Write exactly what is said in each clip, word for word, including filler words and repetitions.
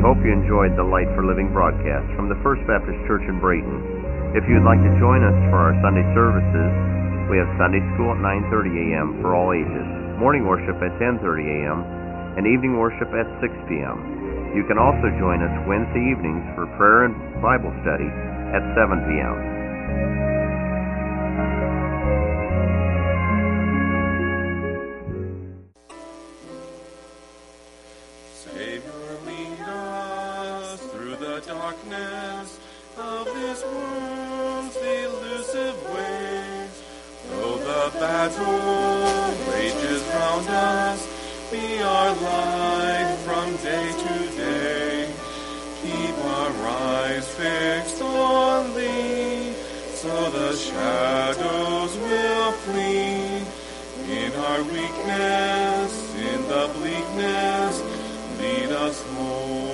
hope you enjoyed the Light for Living broadcast from the First Baptist Church in Brayton. If you'd like to join us for our Sunday services, we have Sunday school at nine thirty a.m. for all ages, morning worship at ten thirty a.m., and evening worship at six p.m. You can also join us Wednesday evenings for prayer and Bible study at seven p.m. Darkness of this world's elusive ways, though the battle rages round us, be our light from day to day. Keep our eyes fixed on Thee, so the shadows will flee. In our weakness, in the bleakness, lead us home.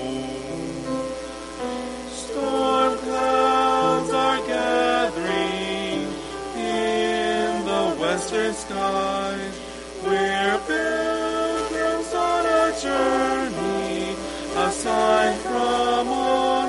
Storm clouds are gathering in the western skies. We're pilgrims on a journey, a sign from on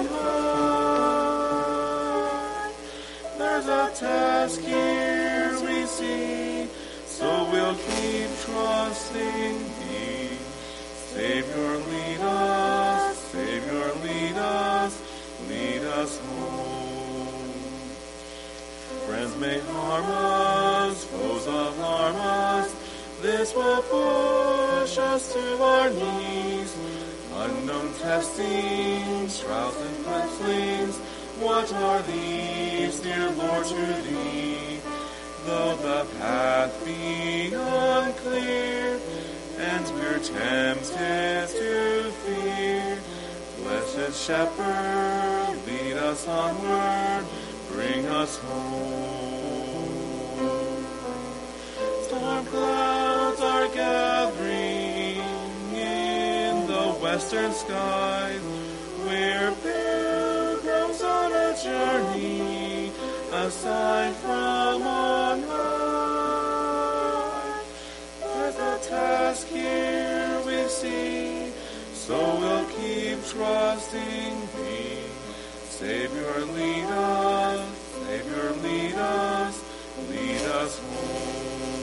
high. There's a task here we see, so we'll keep trusting Thee. Savior, lead us, Savior, lead us. Lead us home. Friends may harm us, foes alarm us. This will push us to our knees. Unknown testings, trials and fleshings. What are these, dear Lord, to Thee? Though the path be unclear, and we're tempted to fear, Blessed Shepherd, lead us onward, bring us home. Storm clouds are gathering in the western skies. We're pilgrims on a journey, a sign from on high. There's a task here we see, so we'll keep trusting Thee. Savior, lead us, Savior, lead us, lead us home.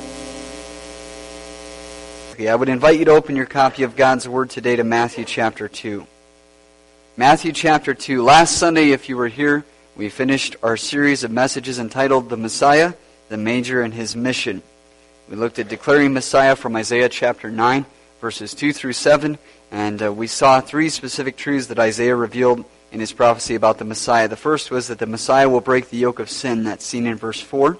Okay, I would invite you to open your copy of God's Word today to Matthew chapter two. Matthew chapter two. Last Sunday, if you were here, we finished our series of messages entitled The Messiah, the Manger, and His Mission. We looked at declaring Messiah from Isaiah chapter nine, verses two through seven, and uh, we saw three specific truths that Isaiah revealed in his prophecy about the Messiah. The first was that the Messiah will break the yoke of sin. That's seen in verse four.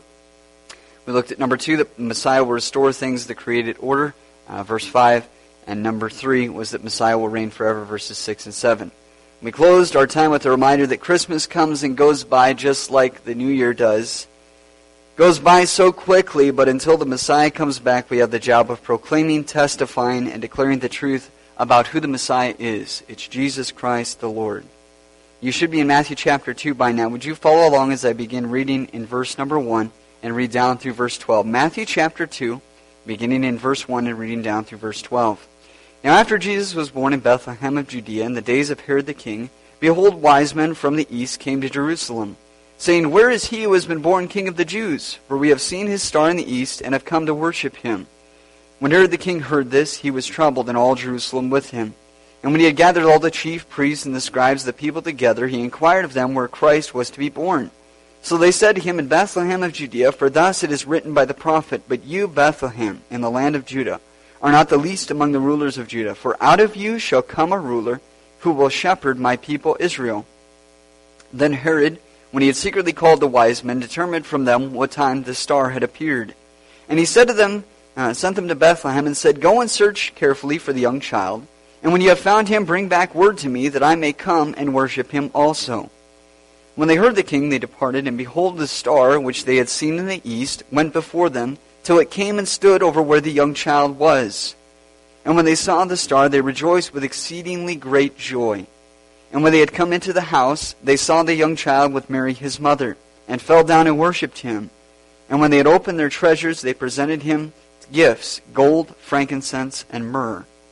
We looked at number two, that the Messiah will restore things to created order, uh, verse five. And number three was that Messiah will reign forever, verses six and seven. We closed our time with a reminder that Christmas comes and goes by just like the New Year does. Goes by so quickly, but until the Messiah comes back, we have the job of proclaiming, testifying, and declaring the truth about who the Messiah is. It's Jesus Christ the Lord. You should be in Matthew chapter two by now. Would you follow along as I begin reading in verse number one and read down through verse twelve? Matthew chapter two, beginning in verse one and reading down through verse twelve. Now after Jesus was born in Bethlehem of Judea in the days of Herod the king, behold, wise men from the east came to Jerusalem, saying, Where is he who has been born King of the Jews? For we have seen his star in the east, and have come to worship him. When Herod the king heard this, he was troubled, and all Jerusalem with him. And when he had gathered all the chief priests and the scribes of the people together, he inquired of them where Christ was to be born. So they said to him, In Bethlehem of Judea, for thus it is written by the prophet, But you, Bethlehem, in the land of Judah, are not the least among the rulers of Judah, for out of you shall come a ruler who will shepherd my people Israel. Then Herod, when he had secretly called the wise men, determined from them what time the star had appeared. And he said to them, uh, sent them to Bethlehem, and said, Go and search carefully for the young child, and when you have found him, bring back word to me, that I may come and worship him also. When they heard the king, they departed, and behold, the star, which they had seen in the east, went before them, till it came and stood over where the young child was. And when they saw the star, they rejoiced with exceedingly great joy. And when they had come into the house, they saw the young child with Mary his mother, and fell down and worshipped him. And when they had opened their treasures, they presented him gifts, gold, frankincense, and myrrh.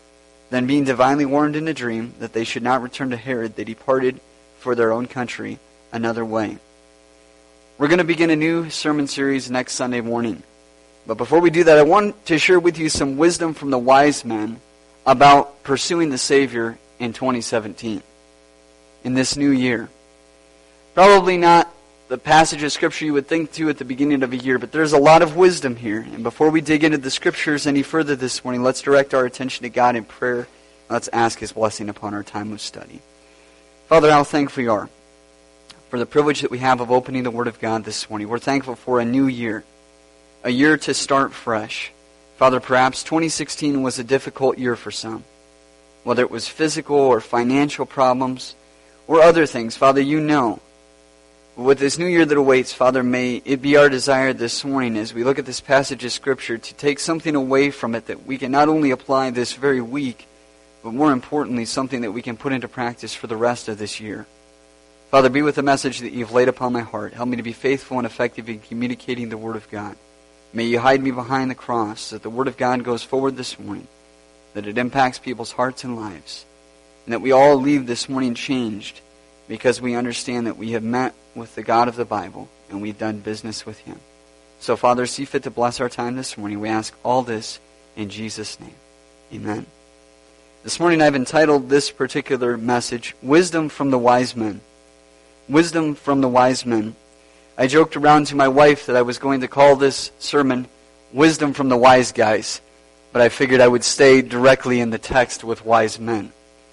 Then being divinely warned in a dream that they should not return to Herod, they departed for their own country another way. We're going to begin a new sermon series next Sunday morning. But before we do that, I want to share with you some wisdom from the wise men about pursuing the Savior in twenty seventeen, in this new year. Probably not the passage of Scripture you would think to at the beginning of a year, but there's a lot of wisdom here. And before we dig into the Scriptures any further this morning, let's direct our attention to God in prayer. Let's ask His blessing upon our time of study. Father, how thankful we are for the privilege that we have of opening the Word of God this morning. We're thankful for a new year, a year to start fresh. Father, perhaps twenty sixteen was a difficult year for some, whether it was physical or financial problems or other things. Father, you know. With this new year that awaits, Father, may it be our desire this morning as we look at this passage of Scripture to take something away from it that we can not only apply this very week, but more importantly, something that we can put into practice for the rest of this year. Father, be with the message that you've laid upon my heart. Help me to be faithful and effective in communicating the Word of God. May you hide me behind the cross, that the Word of God goes forward this morning, that it impacts people's hearts and lives, and that we all leave this morning changed because we understand that we have met with the God of the Bible and we've done business with Him. So, Father, see fit to bless our time this morning. We ask all this in Jesus' name. Amen. This morning I've entitled this particular message, Wisdom from the Wise Men. Wisdom from the Wise Men. I joked around to my wife that I was going to call this sermon Wisdom from the Wise Guys, but I figured I would stay directly in the text with wise men.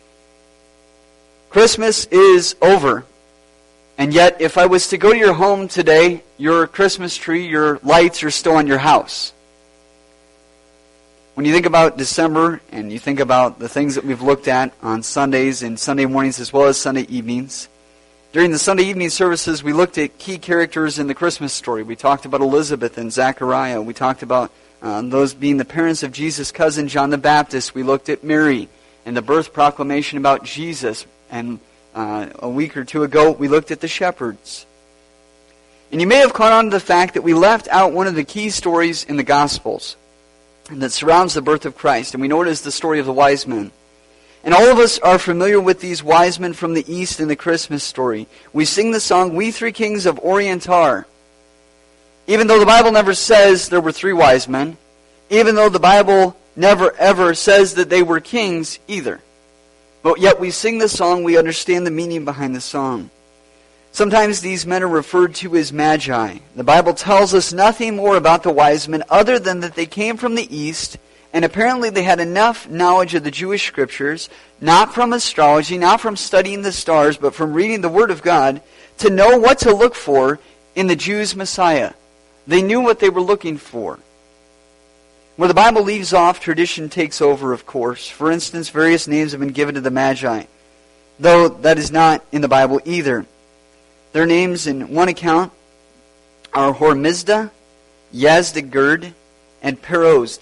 Christmas is over, and yet if I was to go to your home today, your Christmas tree, your lights are still on your house. When you think about December and you think about the things that we've looked at on Sundays and Sunday mornings as well as Sunday evenings, during the Sunday evening services, we looked at key characters in the Christmas story. We talked about Elizabeth and Zechariah. We talked about uh, those being the parents of Jesus' cousin, John the Baptist. We looked at Mary and the birth proclamation about Jesus. And uh, a week or two ago, we looked at the shepherds. And you may have caught on to the fact that we left out one of the key stories in the Gospels that surrounds the birth of Christ. And we know it as the story of the wise men. And all of us are familiar with these wise men from the East in the Christmas story. We sing the song, We Three Kings of Orient Are. Even though the Bible never says there were three wise men, even though the Bible never ever says that they were kings either. But yet we sing the song, we understand the meaning behind the song. Sometimes these men are referred to as magi. The Bible tells us nothing more about the wise men other than that they came from the East. And apparently they had enough knowledge of the Jewish Scriptures, not from astrology, not from studying the stars, but from reading the Word of God, to know what to look for in the Jews' Messiah. They knew what they were looking for. Where the Bible leaves off, tradition takes over, of course. For instance, various names have been given to the Magi, though that is not in the Bible either. Their names in one account are Hormizda, Yazdegerd, and Perozd.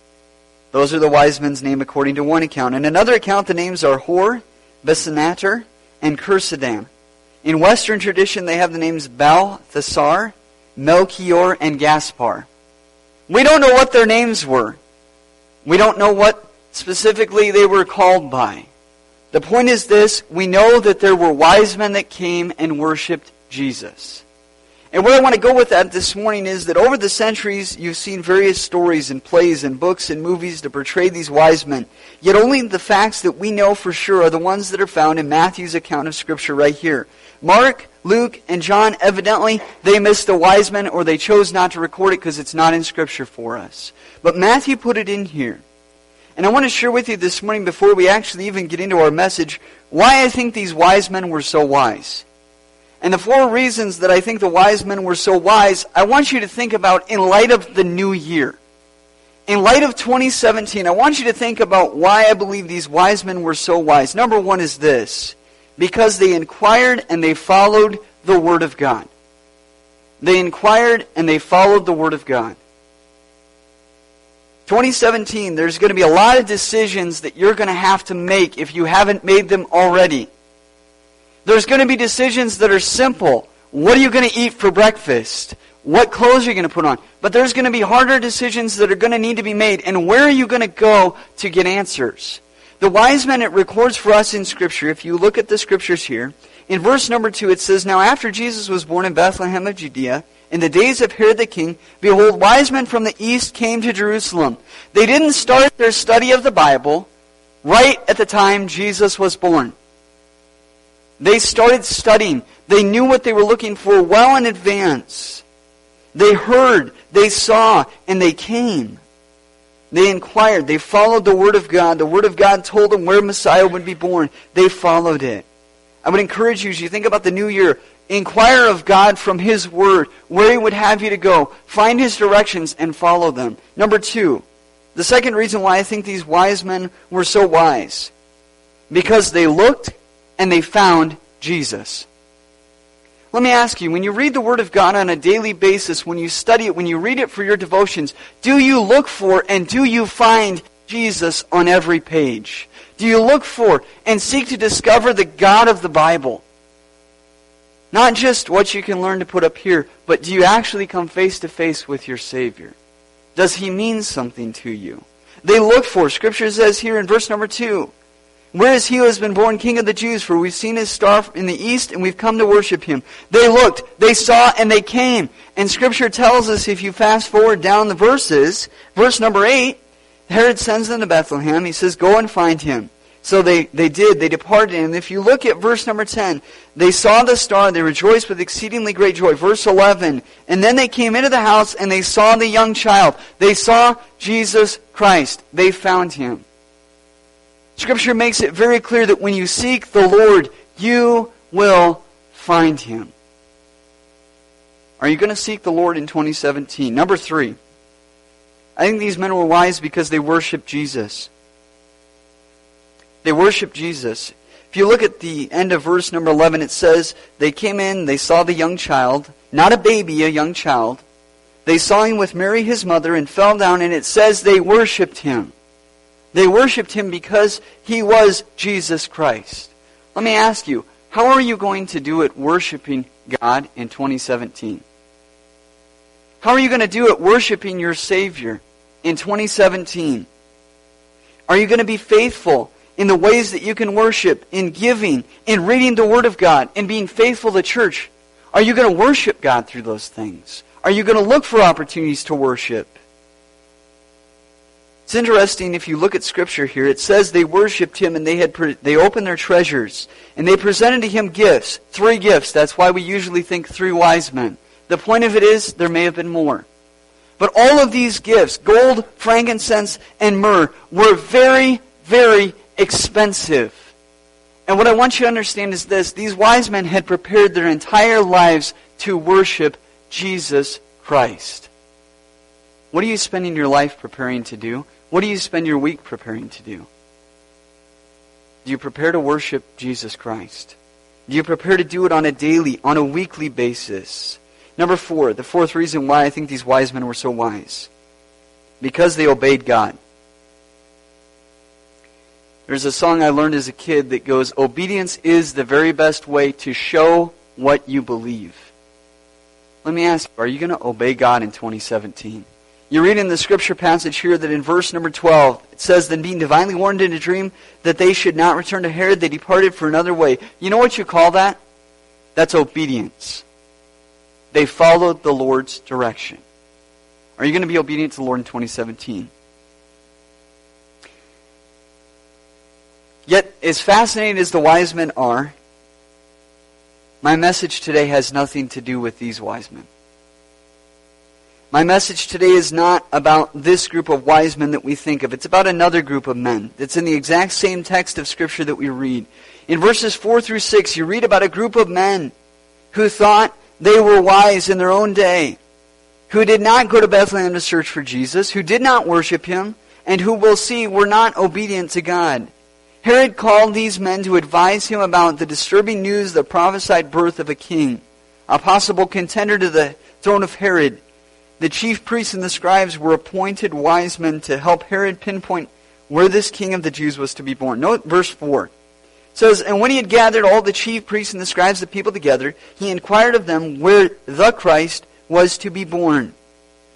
Those are the wise men's name according to one account. In another account, the names are Hor, Besenator, and Cursidam. In Western tradition, they have the names Balthasar, Melchior, and Gaspar. We don't know what their names were. We don't know what specifically they were called by. The point is this, we know that there were wise men that came and worshipped Jesus. And where I want to go with that this morning is that over the centuries, you've seen various stories and plays and books and movies to portray these wise men. Yet only the facts that we know for sure are the ones that are found in Matthew's account of Scripture right here. Mark, Luke, and John, evidently, they missed the wise men or they chose not to record it because it's not in Scripture for us. But Matthew put it in here. And I want to share with you this morning, before we actually even get into our message, why I think these wise men were so wise. And the four reasons that I think the wise men were so wise, I want you to think about in light of the new year. In light of twenty seventeen, I want you to think about why I believe these wise men were so wise. Number one is this. Because they inquired and they followed the Word of God. They inquired and they followed the Word of God. twenty seventeen, there's going to be a lot of decisions that you're going to have to make if you haven't made them already. There's going to be decisions that are simple. What are you going to eat for breakfast? What clothes are you going to put on? But there's going to be harder decisions that are going to need to be made. And where are you going to go to get answers? The wise men, it records for us in Scripture, if you look at the Scriptures here, in verse number two it says, Now after Jesus was born in Bethlehem of Judea, in the days of Herod the king, behold, wise men from the east came to Jerusalem. They didn't start their study of the Bible right at the time Jesus was born. They started studying. They knew what they were looking for well in advance. They heard, they saw, and they came. They inquired. They followed the Word of God. The Word of God told them where Messiah would be born. They followed it. I would encourage you, as you think about the new year, inquire of God from His Word, where He would have you to go. Find His directions and follow them. Number two, the second reason why I think these wise men were so wise, because they looked and they found Jesus. Let me ask you, when you read the Word of God on a daily basis, when you study it, when you read it for your devotions, do you look for and do you find Jesus on every page? Do you look for and seek to discover the God of the Bible? Not just what you can learn to put up here, but do you actually come face to face with your Savior? Does He mean something to you? They look for, Scripture says here in verse number two, Where is He who has been born King of the Jews? For we've seen His star in the east, and we've come to worship Him. They looked, they saw, and they came. And Scripture tells us, if you fast forward down the verses, verse number eight, Herod sends them to Bethlehem. He says, Go and find Him. So they, they did. They departed. And if you look at verse number ten, they saw the star. They rejoiced with exceedingly great joy. Verse eleven, and then they came into the house and they saw the young child. They saw Jesus Christ. They found Him. Scripture makes it very clear that when you seek the Lord, you will find Him. Are you going to seek the Lord in twenty seventeen? Number three, I think these men were wise because they worshiped Jesus. They worshiped Jesus. If you look at the end of verse number eleven, it says, They came in, they saw the young child, not a baby, a young child. They saw Him with Mary His mother and fell down, and it says they worshiped Him. They worshiped Him because He was Jesus Christ. Let me ask you, how are you going to do it worshiping God in twenty seventeen? How are you going to do it worshiping your Savior in twenty seventeen? Are you going to be faithful in the ways that you can worship, in giving, in reading the Word of God, in being faithful to church? Are you going to worship God through those things? Are you going to look for opportunities to worship? It's interesting, if you look at Scripture here, it says they worshipped Him and they had pre- they opened their treasures and they presented to Him gifts. Three gifts. That's why we usually think three wise men. The point of it is, there may have been more. But all of these gifts, gold, frankincense, and myrrh, were very, very expensive. And what I want you to understand is this. These wise men had prepared their entire lives to worship Jesus Christ. What are you spending your life preparing to do? What do you spend your week preparing to do? Do you prepare to worship Jesus Christ? Do you prepare to do it on a daily, on a weekly basis? Number four, the fourth reason why I think these wise men were so wise. Because they obeyed God. There's a song I learned as a kid that goes, Obedience is the very best way to show what you believe. Let me ask you, are you going to obey God in twenty seventeen? You read in the Scripture passage here that in verse number twelve, it says, Then being divinely warned in a dream that they should not return to Herod, they departed for another way. You know what you call that? That's obedience. They followed the Lord's direction. Are you going to be obedient to the Lord in twenty seventeen? Yet, as fascinating as the wise men are, my message today has nothing to do with these wise men. My message today is not about this group of wise men that we think of. It's about another group of men that's in the exact same text of Scripture that we read. In verses four through six, you read about a group of men who thought they were wise in their own day, who did not go to Bethlehem to search for Jesus, who did not worship Him, and who we'll see were not obedient to God. Herod called these men to advise him about the disturbing news, the prophesied birth of a king, a possible contender to the throne of Herod. The chief priests and the scribes were appointed wise men to help Herod pinpoint where this king of the Jews was to be born. Note verse four. It says, And when he had gathered all the chief priests and the scribes, the people together, he inquired of them where the Christ was to be born.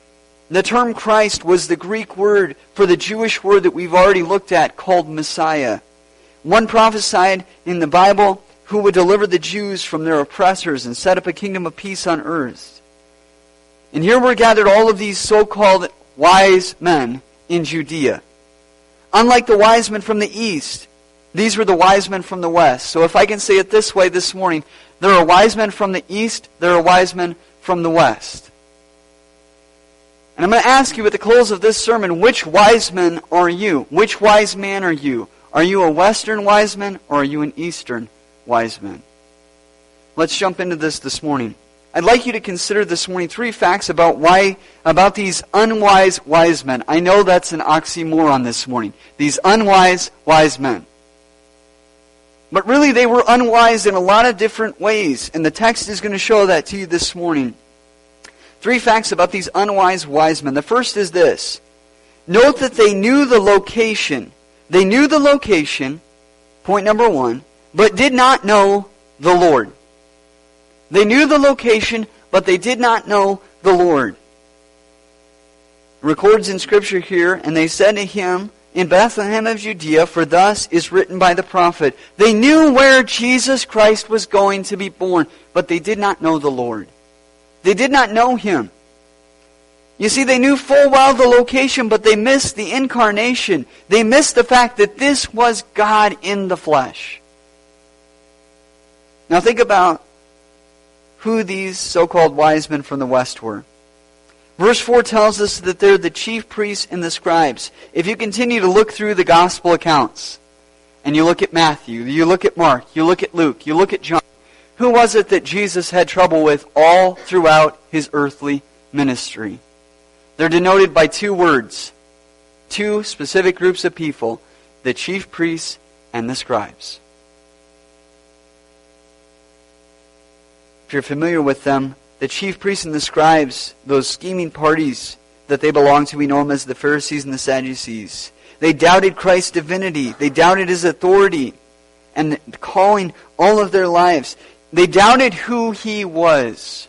The term Christ was the Greek word for the Jewish word that we've already looked at called Messiah. One prophesied in the Bible who would deliver the Jews from their oppressors and set up a kingdom of peace on earth. And here were gathered all of these so-called wise men in Judea. Unlike the wise men from the east, these were the wise men from the west. So if I can say it this way this morning, there are wise men from the east, there are wise men from the west. And I'm going to ask you at the close of this sermon, which wise men are you? Which wise man are you? Are you a western wise man or are you an eastern wise man? Let's jump into this this morning. I'd like you to consider this morning three facts about why about these unwise wise men. I know that's an oxymoron this morning. These unwise wise men. But really they were unwise in a lot of different ways, and the text is going to show that to you this morning. Three facts about these unwise wise men. The first is this. Note that they knew the location. They knew the location, point number one, but did not know the Lord. They knew the location, but they did not know the Lord. It records in Scripture here, and they said to him in Bethlehem of Judea, for thus is written by the prophet. They knew where Jesus Christ was going to be born, but they did not know the Lord. They did not know Him. You see, they knew full well the location, but they missed the incarnation. They missed the fact that this was God in the flesh. Now think about who these so-called wise men from the west were. Verse four tells us that they're the chief priests and the scribes. If you continue to look through the gospel accounts, and you look at Matthew, you look at Mark, you look at Luke, you look at John, who was it that Jesus had trouble with all throughout His earthly ministry? They're denoted by two words, two specific groups of people, the chief priests and the scribes. If you're familiar with them, the chief priests and the scribes, those scheming parties that they belonged to, we know them as the Pharisees and the Sadducees. They doubted Christ's divinity. They doubted His authority and calling all of their lives. They doubted who He was.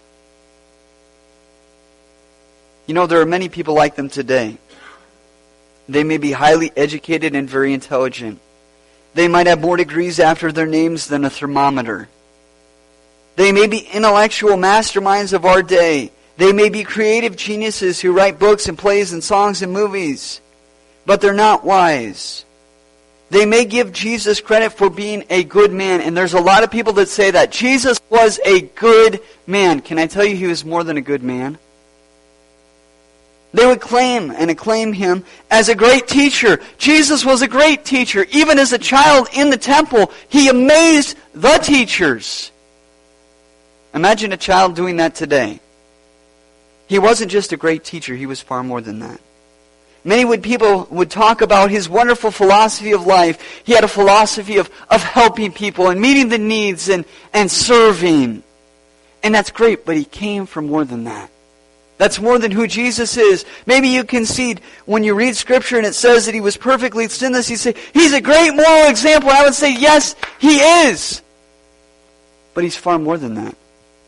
You know, there are many people like them today. They may be highly educated and very intelligent. They might have more degrees after their names than a thermometer. They may be intellectual masterminds of our day. They may be creative geniuses who write books and plays and songs and movies. But they're not wise. They may give Jesus credit for being a good man, and there's a lot of people that say that. Jesus was a good man. Can I tell you He was more than a good man? They would claim and acclaim Him as a great teacher. Jesus was a great teacher. Even as a child in the temple, He amazed the teachers. Imagine a child doing that today. He wasn't just a great teacher, He was far more than that. Many would people would talk about His wonderful philosophy of life. He had a philosophy of, of helping people and meeting the needs and, and serving. And that's great, but He came for more than that. That's more than who Jesus is. Maybe you concede when you read Scripture and it says that He was perfectly sinless, you say, He's a great moral example. I would say, yes, He is. But He's far more than that.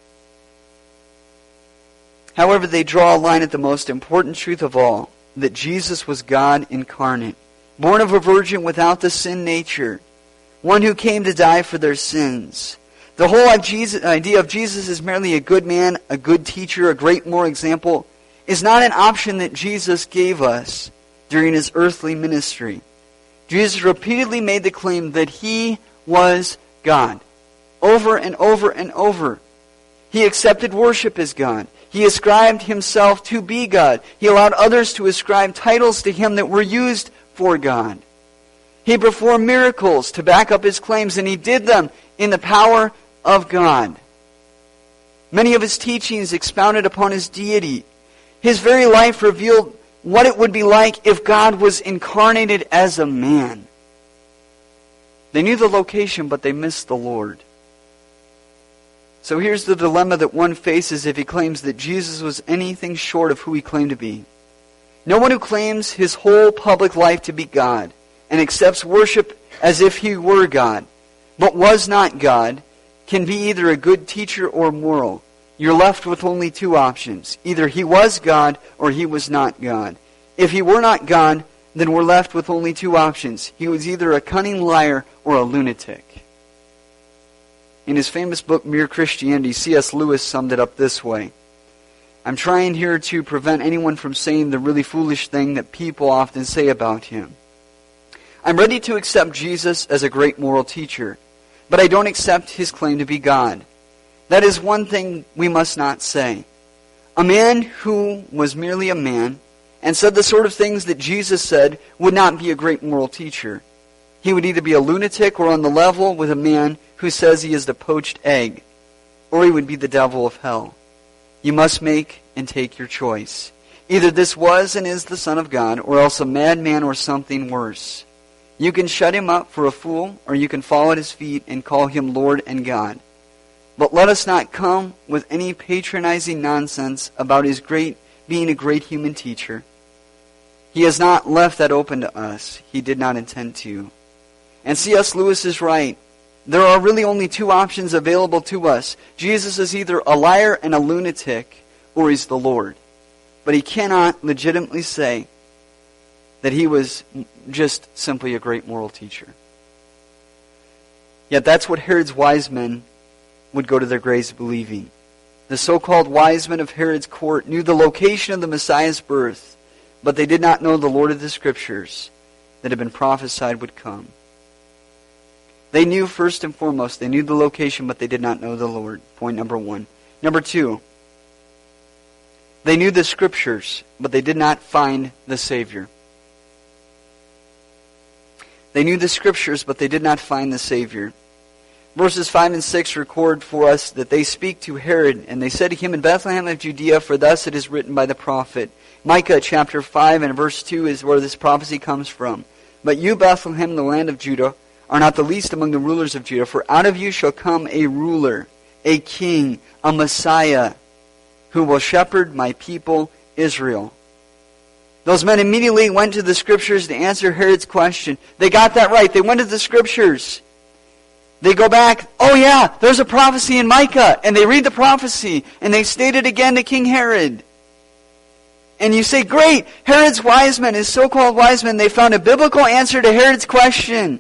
However, they draw a line at the most important truth of all, that Jesus was God incarnate, born of a virgin without the sin nature, one who came to die for their sins. The whole idea of Jesus as merely a good man, a good teacher, a great moral example, is not an option that Jesus gave us during His earthly ministry. Jesus repeatedly made the claim that He was God, over and over and over. He accepted worship as God. He ascribed Himself to be God. He allowed others to ascribe titles to Him that were used for God. He performed miracles to back up His claims, and He did them in the power of God. Many of His teachings expounded upon His deity. His very life revealed what it would be like if God was incarnated as a man. They knew the location, but they missed the Lord. So here's the dilemma that one faces if he claims that Jesus was anything short of who He claimed to be. No one who claims his whole public life to be God and accepts worship as if he were God, but was not God, can be either a good teacher or moral. you're left with only two options. Either he was God or he was not God. If he were not God, then we're left with only two options. He was either a cunning liar or a lunatic. In his famous book, Mere Christianity, C S Lewis summed it up this way. I'm trying here to prevent anyone from saying the really foolish thing that people often say about him. I'm ready to accept Jesus as a great moral teacher, but I don't accept his claim to be God. That is one thing we must not say. A man who was merely a man and said the sort of things that Jesus said would not be a great moral teacher. He would either be a lunatic or on the level with a man who says he is the poached egg, or he would be the devil of hell. You must make and take your choice. Either this was and is the Son of God, or else a madman or something worse. You can shut him up for a fool, or you can fall at his feet and call him Lord and God. But let us not come with any patronizing nonsense about his great being a great human teacher. He has not left that open to us. He did not intend to. And C S Lewis is right. There are really only two options available to us. Jesus is either a liar and a lunatic, or he's the Lord. But he cannot legitimately say that he was just simply a great moral teacher. Yet that's what Herod's wise men would go to their graves believing. The so-called wise men of Herod's court knew the location of the Messiah's birth, but they did not know the Lord of the Scriptures that had been prophesied would come. They knew first and foremost, they knew the location, but they did not know the Lord. Point number one. Number two, they knew the Scriptures, but they did not find the Savior. They knew the Scriptures, but they did not find the Savior. Verses five and six record for us that they speak to Herod, and they said to him, in Bethlehem of Judea, for thus it is written by the prophet. Micah chapter five and verse two is where this prophecy comes from. But you, Bethlehem, the land of Judah, are not the least among the rulers of Judah, for out of you shall come a ruler, a king, a Messiah, who will shepherd my people Israel. Those men immediately went to the Scriptures to answer Herod's question. They got that right. They went to the Scriptures. They go back, oh yeah, there's a prophecy in Micah. And they read the prophecy, and they state it again to King Herod. And you say, great, Herod's wise men, his so-called wise men, they found a biblical answer to Herod's question.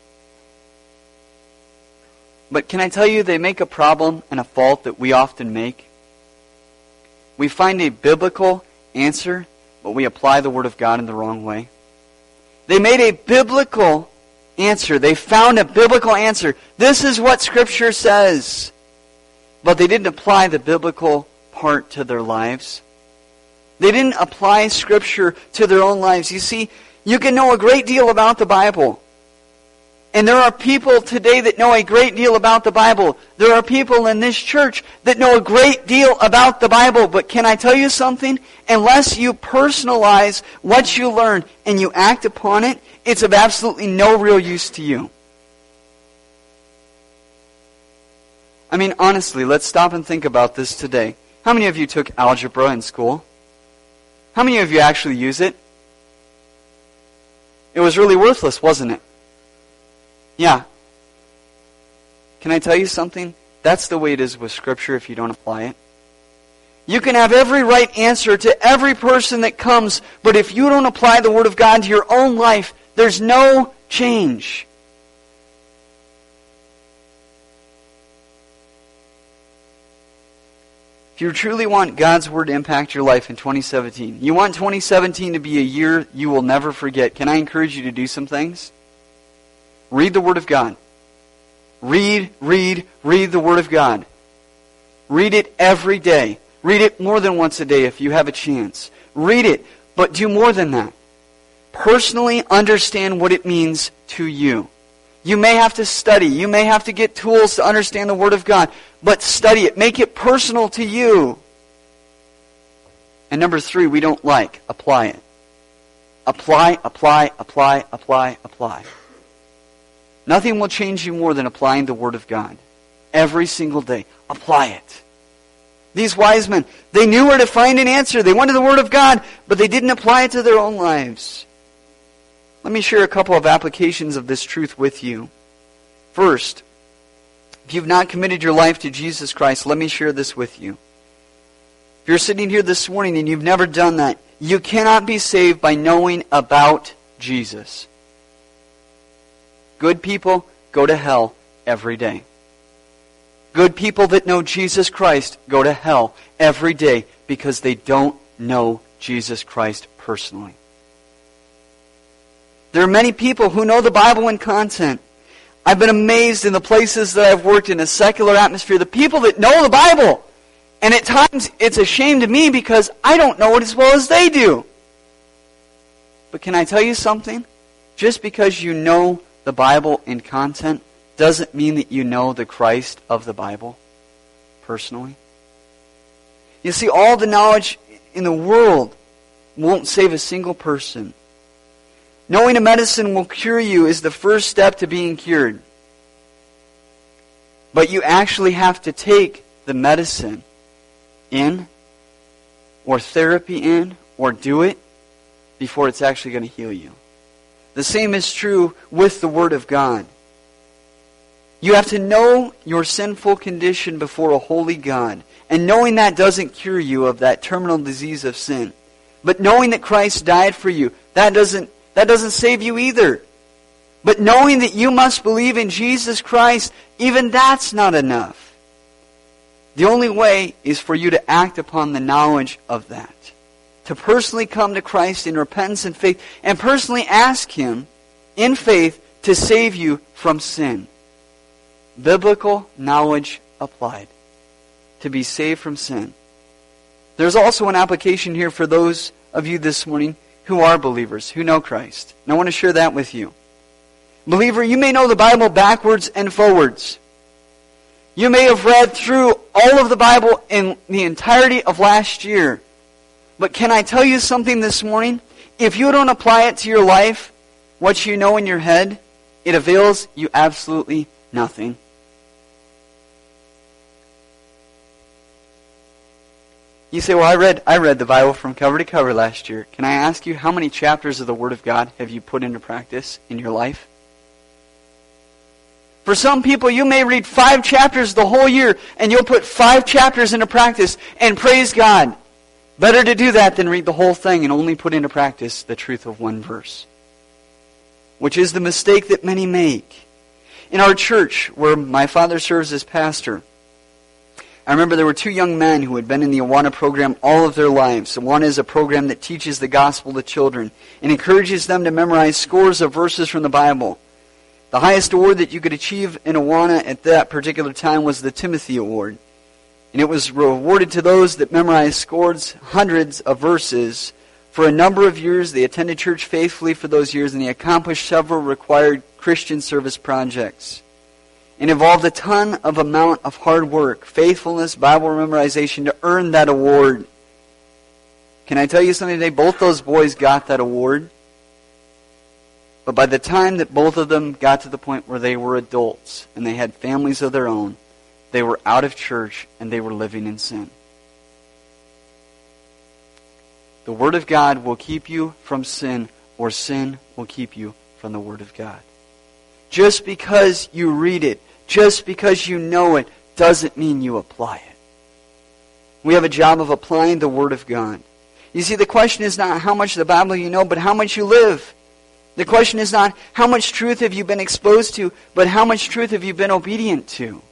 But can I tell you, they make a problem and a fault that we often make. We find a biblical answer, but we apply the Word of God in the wrong way. They made a biblical answer. They found a biblical answer. This is what Scripture says. But they didn't apply the biblical part to their lives. They didn't apply Scripture to their own lives. You see, you can know a great deal about the Bible. And there are people today that know a great deal about the Bible. There are people in this church that know a great deal about the Bible. But can I tell you something? Unless you personalize what you learn and you act upon it, it's of absolutely no real use to you. I mean, honestly, let's stop and think about this today. How many of you took algebra in school? How many of you actually use it? It was really worthless, wasn't it? Yeah. Can I tell you something? That's the way it is with Scripture if you don't apply it. You can have every right answer to every person that comes, but if you don't apply the Word of God to your own life, there's no change. If you truly want God's Word to impact your life in twenty seventeen, you want twenty seventeen to be a year you will never forget, can I encourage you to do some things? Read the Word of God. Read, read, read the Word of God. Read it every day. Read it more than once a day if you have a chance. Read it, but do more than that. Personally understand what it means to you. You may have to study. You may have to get tools to understand the Word of God. But study it. Make it personal to you. And number three, we don't like. Apply it. Apply, apply, apply, apply, apply. Nothing will change you more than applying the Word of God. Every single day. Apply it. These wise men, they knew where to find an answer. They went to the Word of God, but they didn't apply it to their own lives. Let me share a couple of applications of this truth with you. First, If you've not committed your life to Jesus Christ, let me share this with you. If you're sitting here this morning and you've never done that, you cannot be saved by knowing about Jesus. Good people go to hell every day. Good people that know Jesus Christ go to hell every day because they don't know Jesus Christ personally. There are many people who know the Bible in content. I've been amazed in the places that I've worked in a secular atmosphere, the people that know the Bible. And at times it's a shame to me because I don't know it as well as they do. But can I tell you something? Just because you know the Bible in content doesn't mean that you know the Christ of the Bible personally. You see, all the knowledge in the world won't save a single person. Knowing a medicine will cure you is the first step to being cured. But you actually have to take the medicine in, or therapy in, or do it before it's actually going to heal you. The same is true with the Word of God. You have to know your sinful condition before a holy God. And knowing that doesn't cure you of that terminal disease of sin. But knowing that Christ died for you, that doesn't That doesn't save you either. But knowing that you must believe in Jesus Christ, even that's not enough. The only way is for you to act upon the knowledge of that. To personally come to Christ in repentance and faith, and personally ask Him in faith to save you from sin. Biblical knowledge applied. To be saved from sin. There's also an application here for those of you this morning who are believers, who know Christ. And I want to share that with you. Believer, you may know the Bible backwards and forwards. You may have read through all of the Bible in the entirety of last year. But can I tell you something this morning? If you don't apply it to your life, what you know in your head, it avails you absolutely nothing. You say, well, I read I read the Bible from cover to cover last year. Can I ask you, how many chapters of the Word of God have you put into practice in your life? For some people, you may read five chapters the whole year, and you'll put five chapters into practice, and praise God. Better to do that than read the whole thing and only put into practice the truth of one verse. Which is the mistake that many make. In our church, where my father serves as pastor, I remember there were two young men who had been in the Awana program all of their lives. Awana is a program that teaches the gospel to children and encourages them to memorize scores of verses from the Bible. The highest award that you could achieve in Awana at that particular time was the Timothy Award. And it was rewarded to those that memorized scores, hundreds of verses. For a number of years, they attended church faithfully for those years, and they accomplished several required Christian service projects. It involved a ton of amount of hard work, faithfulness, Bible memorization to earn that award. Can I tell you something today? Both those boys got that award. But by the time that both of them got to the point where they were adults and they had families of their own, they were out of church and they were living in sin. The Word of God will keep you from sin, or sin will keep you from the Word of God. Just because you read it, just because you know it, doesn't mean you apply it. We have a job of applying the Word of God. You see, the question is not how much of the Bible you know, but how much you live. The question is not how much truth have you been exposed to, but how much truth have you been obedient to.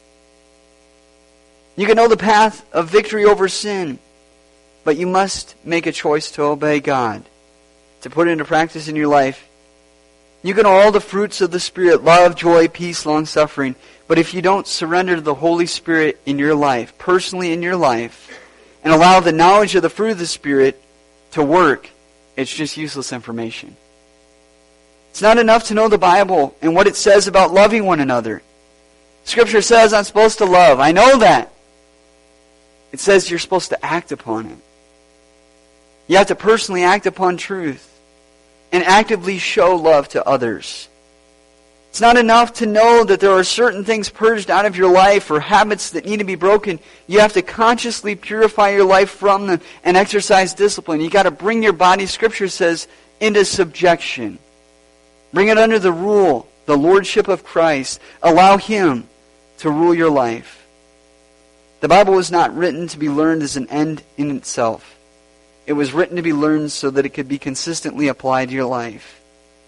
You can know the path of victory over sin, but you must make a choice to obey God, to put it into practice in your life. You can know all the fruits of the Spirit, love, joy, peace, long-suffering. But if you don't surrender to the Holy Spirit in your life, personally in your life, and allow the knowledge of the fruit of the Spirit to work, it's just useless information. It's not enough to know the Bible and what it says about loving one another. Scripture says I'm supposed to love. I know that. It says you're supposed to act upon it. You have to personally act upon truth and actively show love to others. It's not enough to know that there are certain things purged out of your life or habits that need to be broken. You have to consciously purify your life from them and exercise discipline. You got to bring your body, Scripture says, into subjection. Bring it under the rule, the lordship of Christ. Allow Him to rule your life. The Bible was not written to be learned as an end in itself. It was written to be learned so that it could be consistently applied to your life.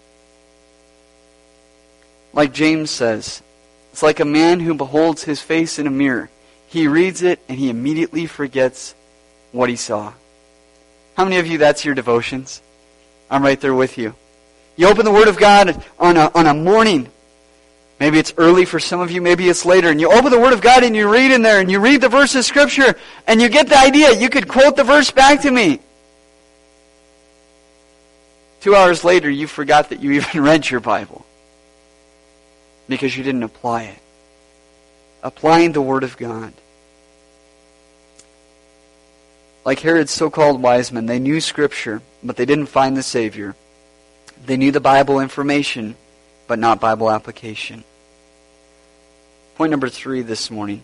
Like James says, it's like a man who beholds his face in a mirror. He reads it and he immediately forgets what he saw. How many of you, that's your devotions? I'm right there with you. You open the Word of God on a, on a morning. Maybe it's early for some of you, maybe it's later. And you open the Word of God and you read in there and you read the verse of Scripture and you get the idea. You could quote the verse back to me. Two hours later, you forgot that you even read your Bible because you didn't apply it. Applying the Word of God. Like Herod's so-called wise men, they knew Scripture, but they didn't find the Savior. They knew the Bible information, but not Bible application. Point number three this morning.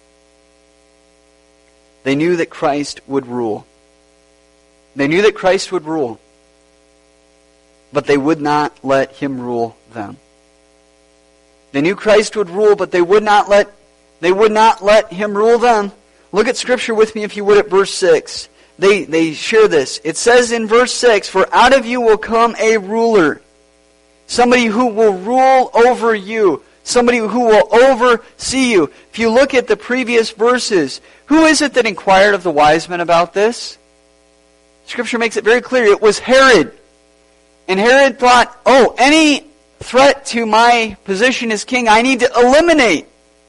They knew that Christ would rule. They knew that Christ would rule, but they would not let Him rule them. They knew Christ would rule, but they would not let they would not let Him rule them. Look at Scripture with me, if you would, at verse six. They, they share this. It says in verse six, "For out of you will come a ruler." Somebody who will rule over you. Somebody who will oversee you. If you look at the previous verses, who is it that inquired of the wise men about this? Scripture makes it very clear. It was Herod. And Herod thought, oh, any threat to my position as king, I need to eliminate.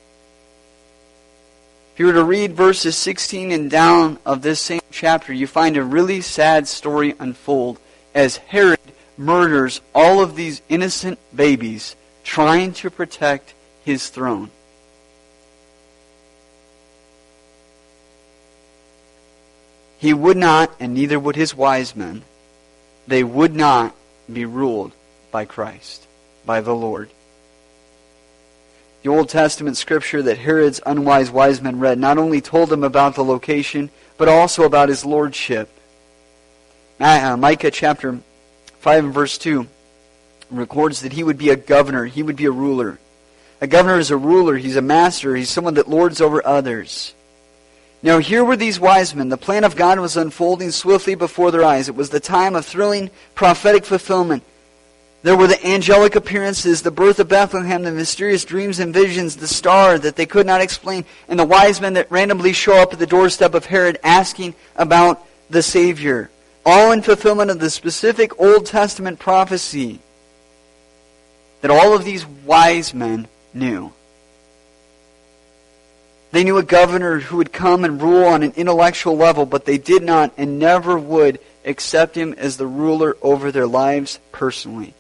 If you were to read verses sixteen and down of this same chapter, you find a really sad story unfold as Herod murders all of these innocent babies trying to protect his throne. He would not, and neither would his wise men, they would not be ruled by Christ, by the Lord. The Old Testament scripture that Herod's unwise wise men read not only told him about the location, but also about his lordship. Micah chapter five and verse two records that he would be a governor, he would be a ruler. A governor is a ruler, he's a master, he's someone that lords over others. Now here were these wise men. The plan of God was unfolding swiftly before their eyes. It was the time of thrilling prophetic fulfillment. There were the angelic appearances, the birth of Bethlehem, the mysterious dreams and visions, the star that they could not explain, and the wise men that randomly show up at the doorstep of Herod asking about the Savior. All in fulfillment of the specific Old Testament prophecy that all of these wise men knew. They knew a governor who would come and rule on an intellectual level, but they did not and never would accept him as the ruler over their lives personally.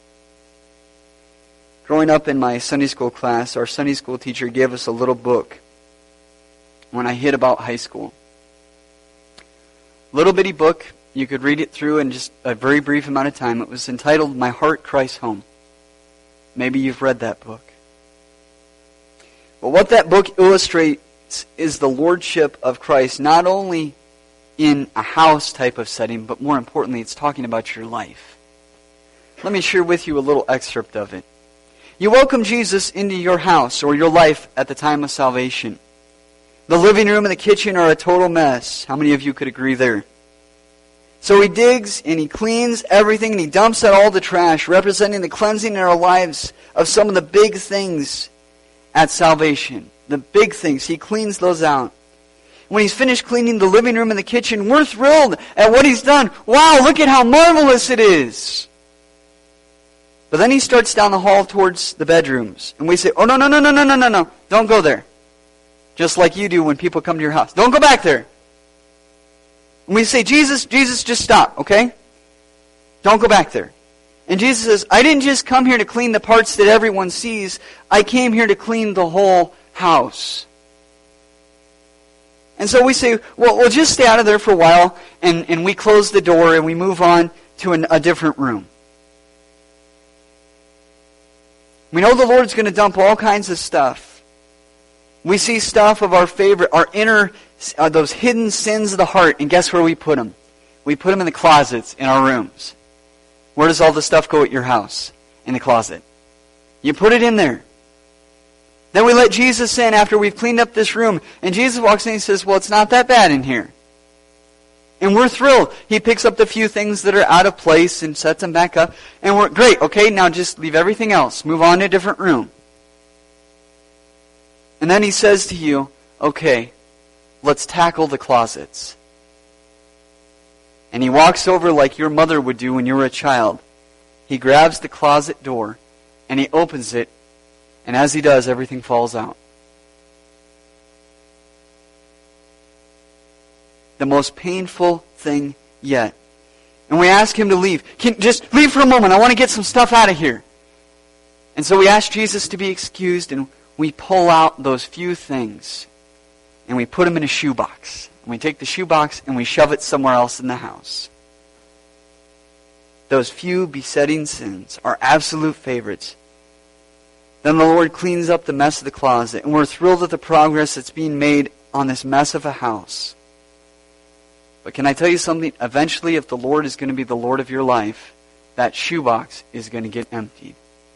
Growing up in my Sunday school class, our Sunday school teacher gave us a little book when I hit about high school. Little bitty book, you could read it through in just a very brief amount of time. It was entitled My Heart Cries Home. Maybe you've read that book. But what that book illustrates is the lordship of Christ, not only in a house type of setting, but more importantly, it's talking about your life. Let me share with you a little excerpt of it. You welcome Jesus into your house or your life at the time of salvation. The living room and the kitchen are a total mess. How many of you could agree there? So he digs and he cleans everything and he dumps out all the trash, representing the cleansing in our lives of some of the big things at salvation. The big things. He cleans those out. When he's finished cleaning the living room and the kitchen, we're thrilled at what he's done. Wow, look at how marvelous it is. But then he starts down the hall towards the bedrooms. And we say, oh, no, no, no, no, no, no, no, no. Don't go there. Just like you do when people come to your house. Don't go back there. And we say, Jesus, Jesus, just stop, okay? Don't go back there. And Jesus says, I didn't just come here to clean the parts that everyone sees. I came here to clean the whole house. And so we say, well, we'll just stay out of there for a while. And, and we close the door and we move on to an, a different room. We know the Lord's going to dump all kinds of stuff. We see stuff of our favorite, our inner, uh, those hidden sins of the heart, and guess where we put them? We put them in the closets in our rooms. Where does all the stuff go at your house? In the closet. You put it in there. Then we let Jesus in after we've cleaned up this room. And Jesus walks in and he says, well, it's not that bad in here. And we're thrilled. He picks up the few things that are out of place and sets them back up. And we're, great, okay, now just leave everything else. Move on to a different room. And then he says to you, okay, let's tackle the closets. And he walks over like your mother would do when you were a child. He grabs the closet door and he opens it. And as he does, everything falls out. The most painful thing yet. And we ask him to leave. Can, just leave for a moment. I want to get some stuff out of here. And so we ask Jesus to be excused, and we pull out those few things. And we put them in a shoebox. And we take the shoebox and we shove it somewhere else in the house. Those few besetting sins, our absolute favorites. Then the Lord cleans up the mess of the closet. And we're thrilled at the progress that's being made on this mess of a house. But can I tell you something? Eventually, if the Lord is going to be the Lord of your life, that shoebox is going to get emptied.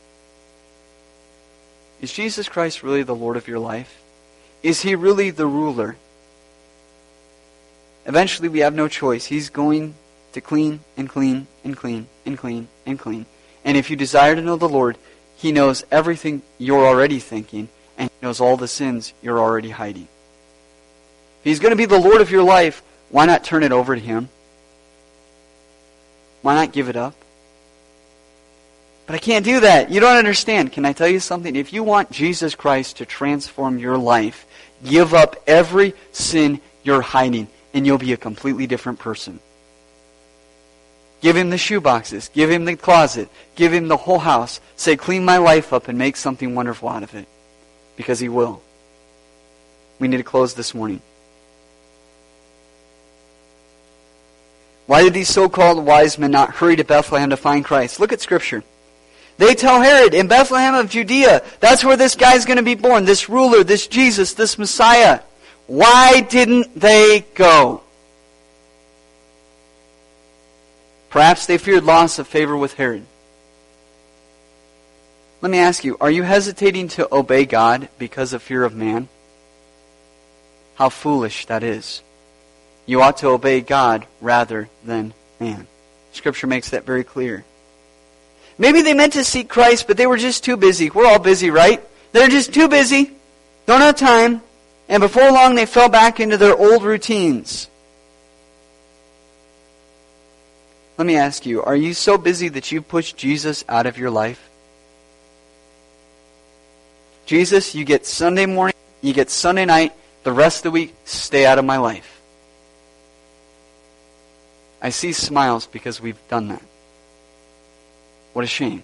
Is Jesus Christ really the Lord of your life? Is He really the ruler? Eventually, we have no choice. He's going to clean and clean and clean and clean and clean. And if you desire to know the Lord, He knows everything you're already thinking, and He knows all the sins you're already hiding. If He's going to be the Lord of your life, why not turn it over to Him? Why not give it up? But I can't do that. You don't understand. Can I tell you something? If you want Jesus Christ to transform your life, give up every sin you're hiding, and you'll be a completely different person. Give Him the shoeboxes. Give Him the closet. Give Him the whole house. Say, clean my life up and make something wonderful out of it. Because He will. We need to close this morning. Why did these so-called wise men not hurry to Bethlehem to find Christ? Look at Scripture. They tell Herod, in Bethlehem of Judea, that's where this guy's going to be born, this ruler, this Jesus, this Messiah. Why didn't they go? Perhaps they feared loss of favor with Herod. Let me ask you, are you hesitating to obey God because of fear of man? How foolish that is. You ought to obey God rather than man. Scripture makes that very clear. Maybe they meant to seek Christ, but they were just too busy. We're all busy, right? They're just too busy. Don't have time. And before long, they fell back into their old routines. Let me ask you, are you so busy that you've pushed Jesus out of your life? Jesus, you get Sunday morning, you get Sunday night, the rest of the week, stay out of my life. I see smiles because we've done that. What a shame.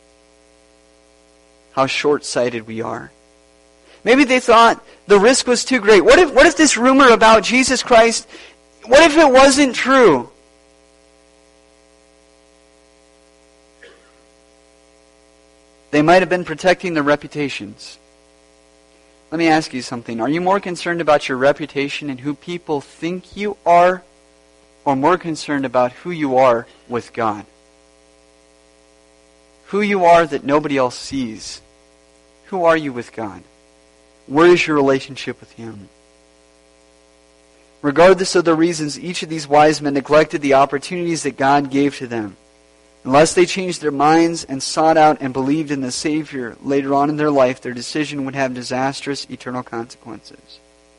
How short-sighted we are. Maybe they thought the risk was too great. What if, what if this rumor about Jesus Christ, what if it wasn't true? They might have been protecting their reputations. Let me ask you something. Are you more concerned about your reputation and who people think you are, or more concerned about who you are with God? Who you are that nobody else sees. Who are you with God? Where is your relationship with Him? Regardless of the reasons, each of these wise men neglected the opportunities that God gave to them. Unless they changed their minds and sought out and believed in the Savior later on in their life, their decision would have disastrous eternal consequences.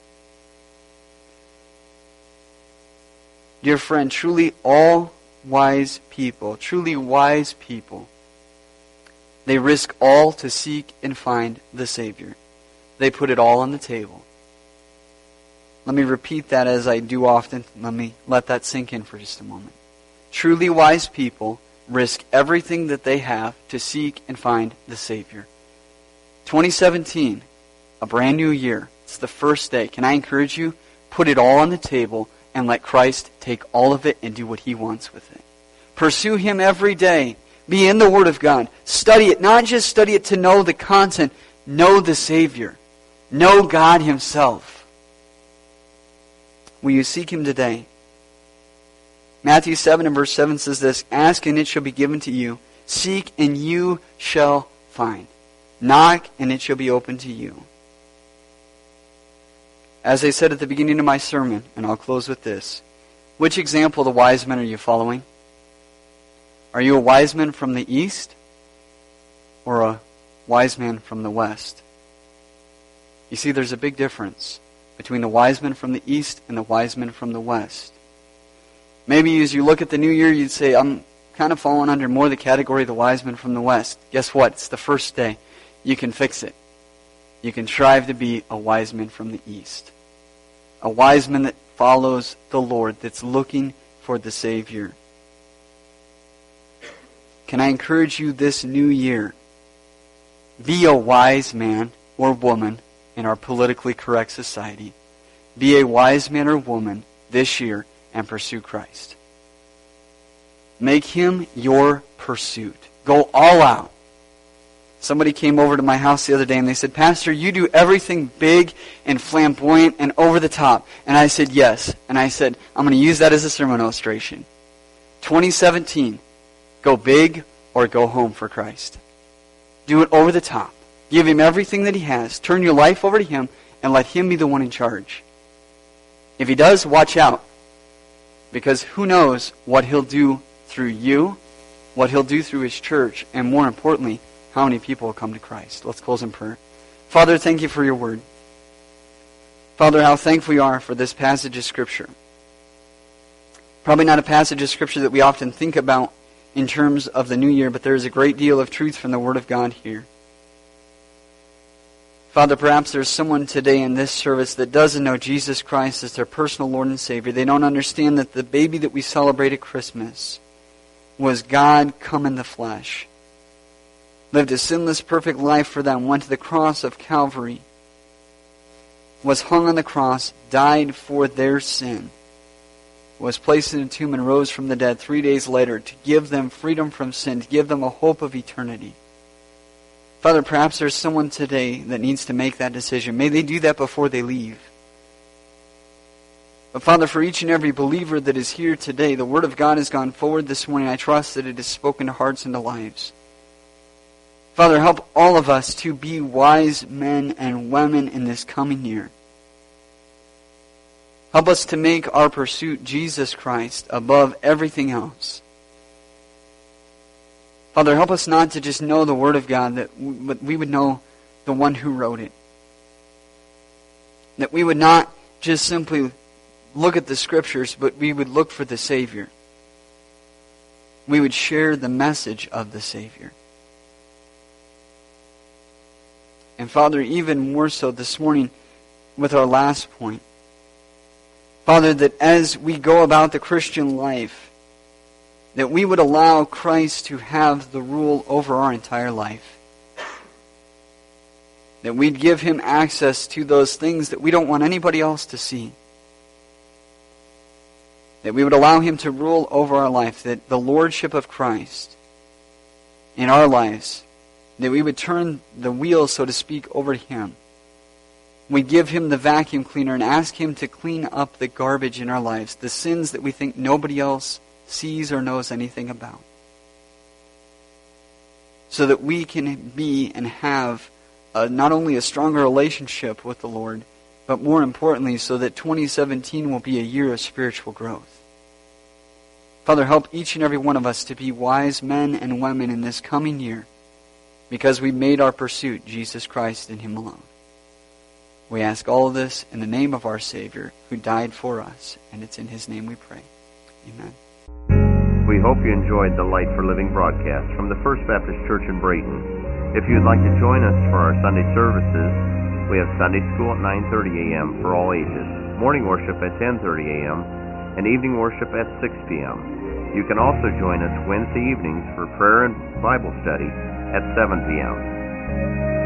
Dear friend, truly all wise people, truly wise people, they risk all to seek and find the Savior. They put it all on the table. Let me repeat that as I do often. Let me let that sink in for just a moment. Truly wise people risk everything that they have to seek and find the Savior. twenty seventeen, a brand new year. It's the first day. Can I encourage you? Put it all on the table and let Christ take all of it and do what He wants with it. Pursue Him every day. Be in the Word of God. Study it. Not just study it to know the content. Know the Savior. Know God Himself. Will you seek Him today? Matthew seven and verse seven says this, ask and it shall be given to you. Seek and you shall find. Knock, and it shall be opened to you. As I said at the beginning of my sermon, and I'll close with this, which example of the wise men are you following? Are you a wise man from the east or a wise man from the west? You see, there's a big difference between the wise men from the east and the wise men from the west. Maybe as you look at the new year, you'd say, I'm kind of falling under more the category of the wise men from the west. Guess what? It's the first day. You can fix it. You can strive to be a wise man from the east. A wise man that follows the Lord, that's looking for the Savior. Can I encourage you this new year? Be a wise man or woman in our politically correct society. Be a wise man or woman this year and pursue Christ. Make Him your pursuit. Go all out. Somebody came over to my house the other day and they said, Pastor, you do everything big and flamboyant and over the top. And I said, yes. And I said, I'm going to use that as a sermon illustration. twenty seventeen, go big or go home for Christ. Do it over the top. Give Him everything that He has. Turn your life over to Him and let Him be the one in charge. If He does, watch out. Because who knows what He'll do through you, what He'll do through His church, and more importantly, how many people will come to Christ. Let's close in prayer. Father, thank You for Your word. Father, how thankful we are for this passage of Scripture. Probably not a passage of Scripture that we often think about in terms of the new year, but there is a great deal of truth from the Word of God here. Father, perhaps there's someone today in this service that doesn't know Jesus Christ as their personal Lord and Savior. They don't understand that the baby that we celebrate at Christmas was God come in the flesh. Lived a sinless, perfect life for them, went to the cross of Calvary, was hung on the cross, died for their sin, was placed in a tomb and rose from the dead three days later to give them freedom from sin, to give them a hope of eternity. Father, perhaps there's someone today that needs to make that decision. May they do that before they leave. But Father, for each and every believer that is here today, the Word of God has gone forward this morning. I trust that it has spoken to hearts and to lives. Father, help all of us to be wise men and women in this coming year. Help us to make our pursuit Jesus Christ above everything else. Father, help us not to just know the Word of God, that but we would know the one who wrote it. That we would not just simply look at the Scriptures, but we would look for the Savior. We would share the message of the Savior. And Father, even more so this morning with our last point. Father, that as we go about the Christian life, that we would allow Christ to have the rule over our entire life. That we'd give Him access to those things that we don't want anybody else to see. That we would allow Him to rule over our life. That the Lordship of Christ in our lives, that we would turn the wheel, so to speak, over to Him. We give Him the vacuum cleaner and ask Him to clean up the garbage in our lives, the sins that we think nobody else sees or knows anything about. So that we can be and have a, not only a stronger relationship with the Lord, but more importantly, so that twenty seventeen will be a year of spiritual growth. Father, help each and every one of us to be wise men and women in this coming year, because we made our pursuit Jesus Christ and Him alone. We ask all of this in the name of our Savior, who died for us, and it's in His name we pray. Amen. We hope you enjoyed the Light for Living broadcast from the First Baptist Church in Brayton. If you'd like to join us for our Sunday services, we have Sunday school at nine thirty a.m. for all ages, morning worship at ten thirty a.m., and evening worship at six p.m. You can also join us Wednesday evenings for prayer and Bible study at seven p.m.